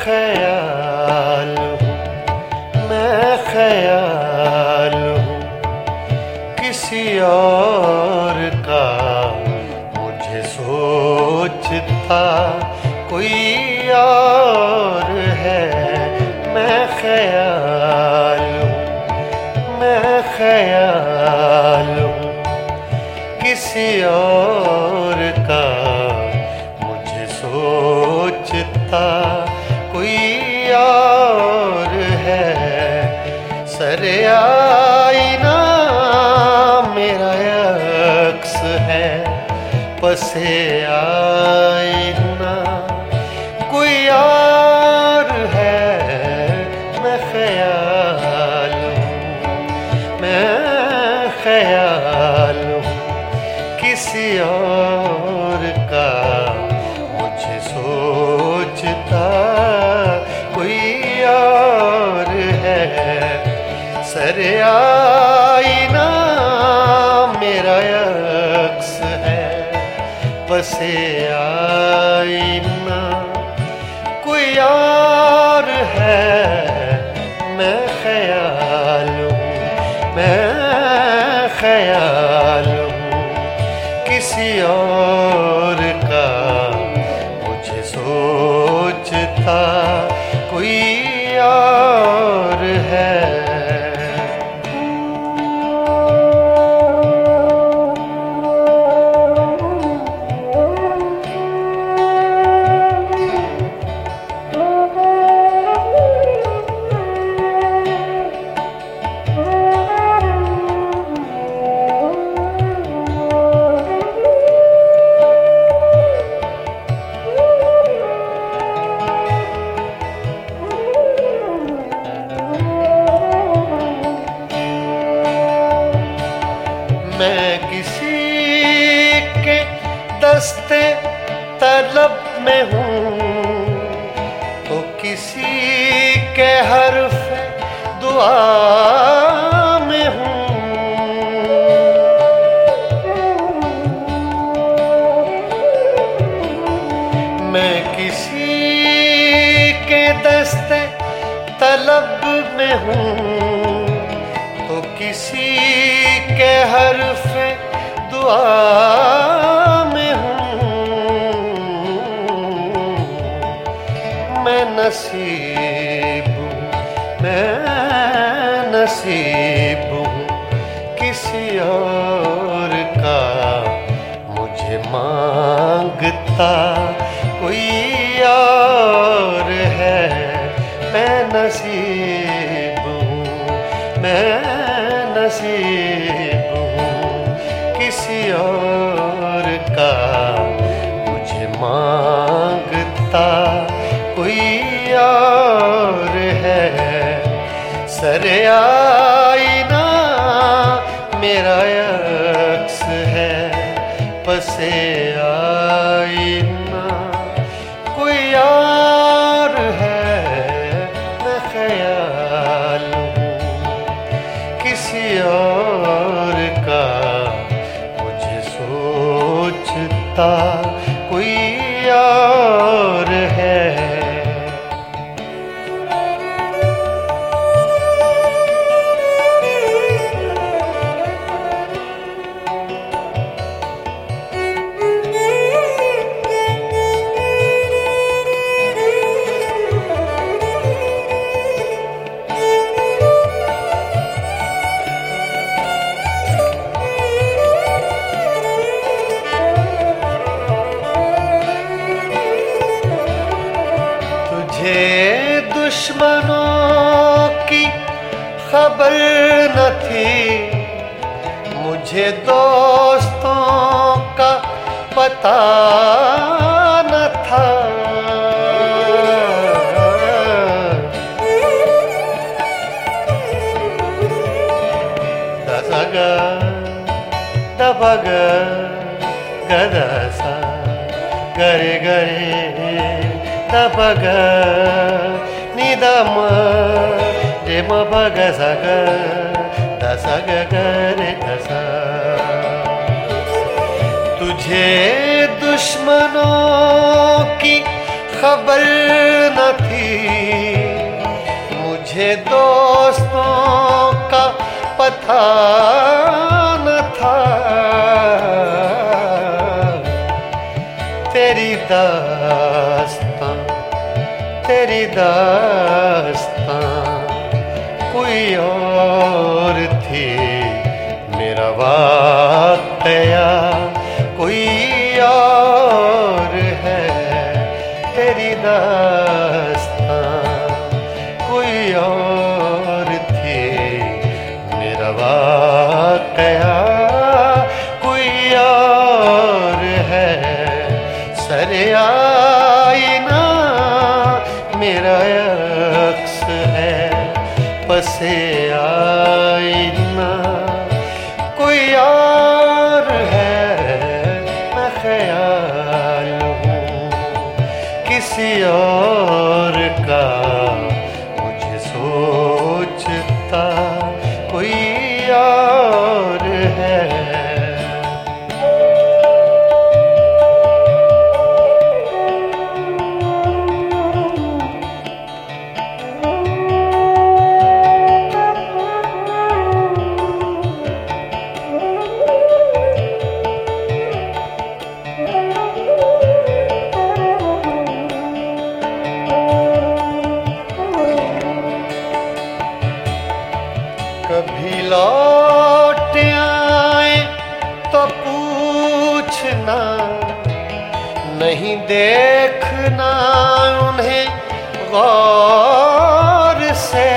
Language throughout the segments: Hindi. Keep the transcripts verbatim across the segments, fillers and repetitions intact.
ख्याल हूँ, मैं ख्याल हूँ किसी और का, मुझे सोचता कोई और है। मैं ख्याल हूँ, मैं ख्याल हूँ किसी और का, मुझे सोचता कोई और है। सरे आईना मेरा अक्स है, पसे आईना कोई और है। मैं ख्याल हूँ, मैं ख्याल हूँ किसी और का, मुझे सोचता कोई और है। सरे आईना मेरा अक्स है, पसे आईना कोई और है। मैं ख्याल हूँ, मैं ख्याल हूँ किसी और का, मुझे सोचता कोई और है। मैं किसी के दस्ते तलब में हूँ, तो किसी के हर्फ दुआ में हूँ। मैं किसी के दस्ते तलब में हूँ, तो किसी के हर्फ दुआ में हूँ। मैं नसीब हूँ, मैं नसीब हूँ किसी और का, मुझे मांगता कोई और है। मैं नसीब हूँ, मैं नसीब हूँ किसी और का, मुझे मांगता कोई और है। सरे आईना मेरा अक्स है, पसे आईना कोई और है। मैं ख्याल हूँ किसी और का, मुझे सोचता कोई और है। दुश्मनों की खबर न थी, मुझे दोस्तों का पता न था। दसग दबग गदसा गरे गरे दबग निदम रेम बग सग दसग गरे दसा। तुझे दुश्मनों की खबर न थी, मुझे दोस्तों का पता न था, तेरी दास्तां तेरी दास्तां कोई और थी, मेरा वाक़या कोई और है, तेरी दास्तां कोई और थी, मेरा वाक़या कोई और है। सरे आईना मेरा अक्स है, पसे आईना कोई और है, मैं ख्याल हूँ किसी और का, मुझे सोचता कोई और है। कभी लौट आए तो पूछना, नहीं देखना उन्हें गौर से,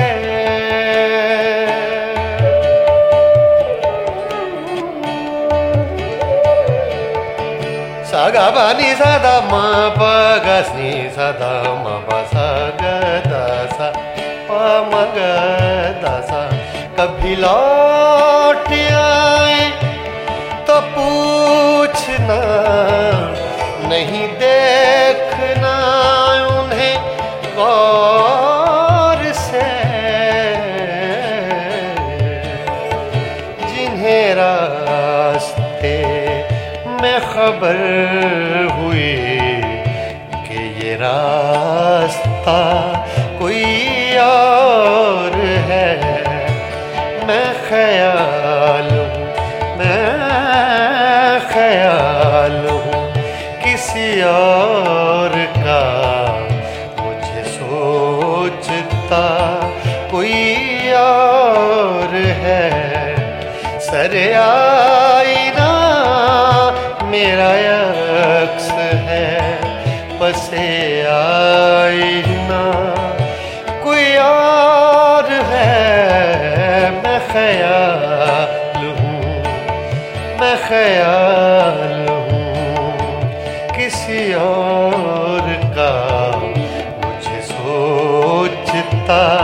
सागा बानी सदा मा पा गा नी सदा मा पा सा गा दा सा पा मा गा दा सा। कभी लौट आए तो पूछना, नहीं देखना उन्हें गौर से, जिन्हें रास्ते में खबर हुई कि ये रास्ता कोई और है, मैं ख्याल हूँ मैं ख्याल हूँ किसी और का, मुझे सोचता कोई और है। सरे आईना मेरा अक्स है, पसे आईना कोई और है, मैं ख्याल हूँ मैं ख्याल हूँ किसी और का, मुझे सोचता